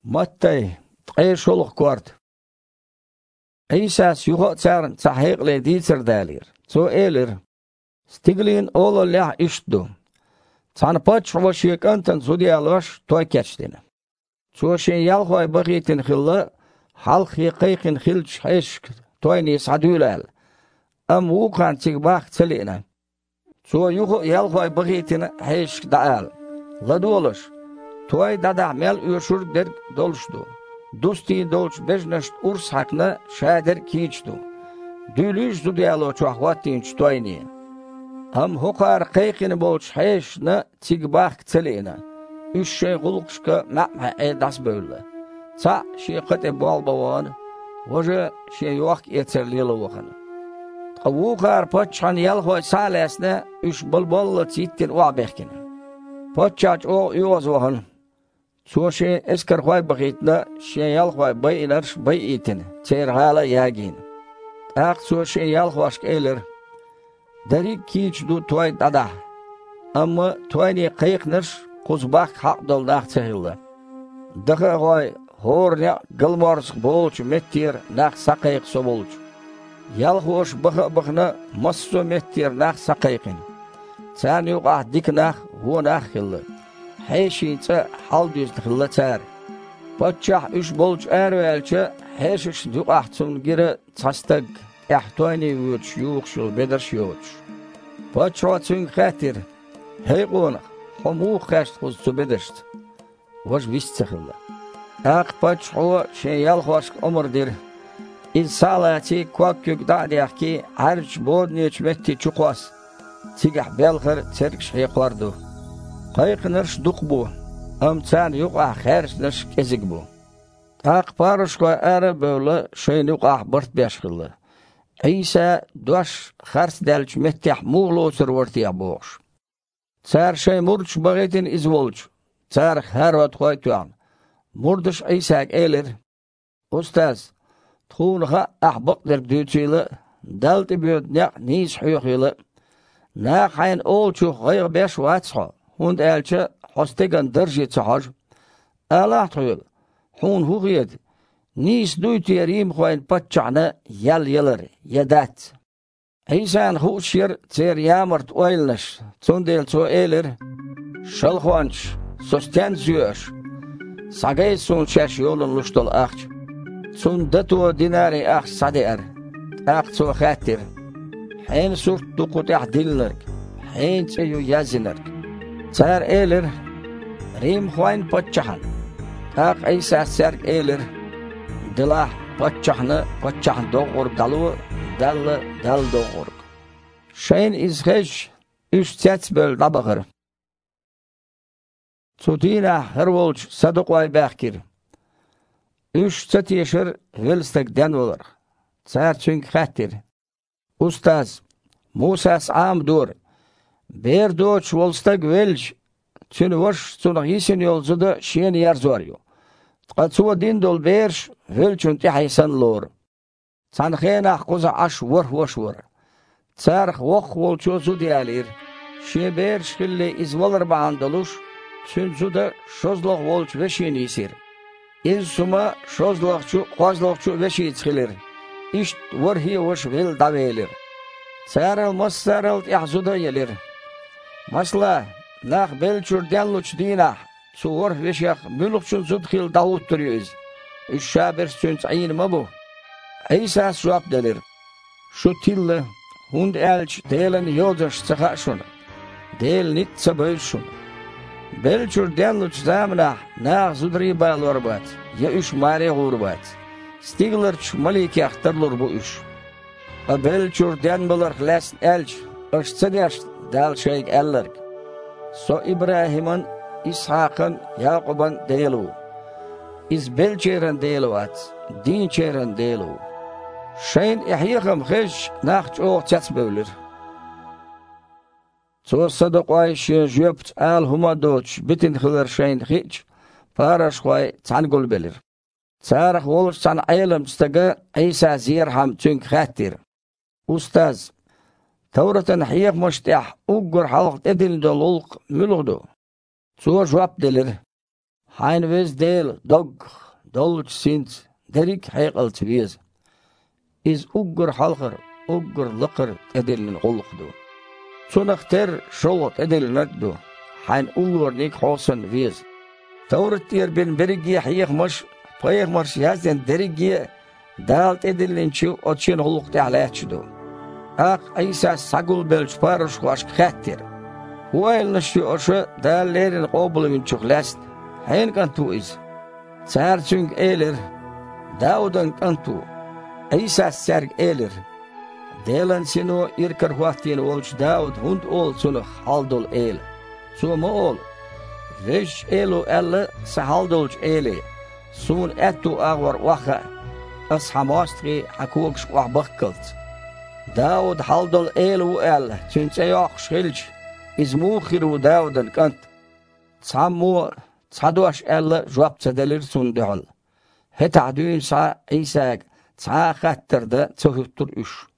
Mattay, şoluk gördü. İsa's yuha çarın sahiqle diyser dalir. So elir. Stiglin oğlu işdu. Tanpaç vaşikantan sudiyalaş toy keçdini. So şey yalhoy bagitin xilla halk yaqayqin xilç heşk toyni sadülal. Am wuqan tigbaq tselina. So yuha yalhoy bagitin heşk daal. Ladoloş. Toy dada mel üşür der dolşdu. Dusti dolç bejneşt urs hakna şader kiçdu. Dülüş dudiyalo çoğvatinç toyni. Am hukar qayqini bolç heşna tigbaq tselina. Üç şey gulqşka ma'ma das böyle. Ça şey qate bal bawan. Hoca şey yoq eterlili waqan. Qawuqar paçan yalhoy salesne üç bulbulla tittir wa bekkin. Paçaç o yoz waqan. So şey esker hoy bagitna şey yalhoy baylar bay itin. Çer hala yagin. Aq so şey yalhoş eler. Darik kiç du toy dada. Amma toyni qayqnır quzbaq haq doldak çehildi. Daha hoy horne gılmars bolç mettir naq saqayq so bolç. Yalhoş bıqna masso mettir naq saqayqin. Sen yoq diknaq hunaq xilli. Heşinçe hal düz xilla çar. Paçah üç bolç ervelçe heşiş yoq ahçun gire çastag ehtoyni uç yoqşul bederş yoç. Paçoçun xatir. Heyqona homu xast quz bederst. Vож vistxilla. Aq paço şey yalhoş umurdir. İnsalati kvakük da'diyaki harç bodneç metti çuqas. Tigah belxir çerkş heyqlardu. Qayqnırş duq bu. Amçan yoq axersnış kezik bu. Aq paruşqa ara böyle şeyni yoq bırt beşqilli. İsa doş xars delç mettih muğloçur vortiya boğuş. Çar şey murç bagitin izvolç. Çar harvat qoytuan. Murduş İsa elir. Ustaz, tuğunha ahbaqdir düçili. Dalti büyüdnek nis huyuqili. Na qayn olçu qayq beş vatsqa. Hund elçe hostegan dırjı çahaj. Allah tuyul. Hun huqiyed. Nis duytu yerim qayn patçağına yal yalar. Yadat. İsan huçyer çer yamart oylnaş. Çundel ço elir. Şalxuanç. Sosten züyöş. Sagay sun çeş yolun luştol ağç. Sun datu dinari ağç sader. Ağç ço xatir. Hain surt duqutah dilnirk. Hain çeyu yazinirk. Çar elir. Rim xuayn patçahan. Ağ İsa serk elir. Dilah patçahını patçahan doğur dalu. Dallı dal doğur. Şeyin izheş üç çets böl dabağır. Çutina hervolç sadıqvay bakir. Üç çet yeşir vilstek den olur. Çar çünk xatir. Ustaz, Musas amdur. Ber doç volstak velç. Çün voş çunaq yisin yolcuda şiyen yer zoryo. Qatsuva din dol berş velçün tihaysan lor. Çanxena quza aş voş vor. Çarx voq volço zudiyalir. Şe berş xille izvalar bağandoluş. Çün zuda şozloq volç ve şiyen yisir. İz suma şozloqçu qozloqçu ve şiyen tsilir. İşt vorhi voş vel davelir. Çarıl masarıl ihzuda yelir. Masla, naq belçur denluç dinah. Suğur veşyaq mülükçün zudkhil davut duruyoruz. Üç şaber sünç ayinma bu. İsa suap delir. Şu tille, hund elç delen yolcaş sıqa şunu. Del nitsa böl şunu. Belçur denluç zamına naq zudri bağlar bat. Ya üç mare gurbat. Stiglerç maliki aktarlar bu üç. A belçur denbeler lesn elç. Öştsedeş dal şeyk ellerk. So İbrahim'in, İshak'ın, Yakub'un deylu. İz belçeren deylu at. Dinçeren deylu. Şeyin ihyıqım xeş naq çoğ çets bölir. So sadıqvay şe jöpt al huma doç. Bitin xılar şeyin hiç. Paraşvay çangul belir. Çarıq olur san ayılım staga İsa zirham çünk xattir. Ustaz, Tavratın hiyaq müştah, ugur halq edildi lulq mülüqdu. Suğa jvap delir. Hein vez del dog, dolch sint, derik heqalt vez. Is uggur halqır, uggur lıqır edilin qolqdu. Çonaqter şolot edilnaddu. Hein ulurnik hosan vez. Tavrat yer ben berigi hayqmaş, payqmaş yazden derigi dalt edilinçi oçin qolqdu alaçdu. Aq İsa sagul belç parış qaş xattir. Huaylnışı oşu dallerin qobulun çuqlast. Hein kantu iz. Çarçung eler. Daudan kantu. İsa serg eler. Delan sino irkar huatin olç Daud hund ol sunu haldol el. Suma ol. Veş elu elle sahaldolç ele. Sun etu ağvar waxa. As hamastri hakukş wahbakkalt. Daud haldol elu el. Çünse yok şilç. İzmuhiru Daudan kant. Sammu Saduaş elle jwab çedelir sundul. Het adün sa İsa ça xattırda çoğuttur üş.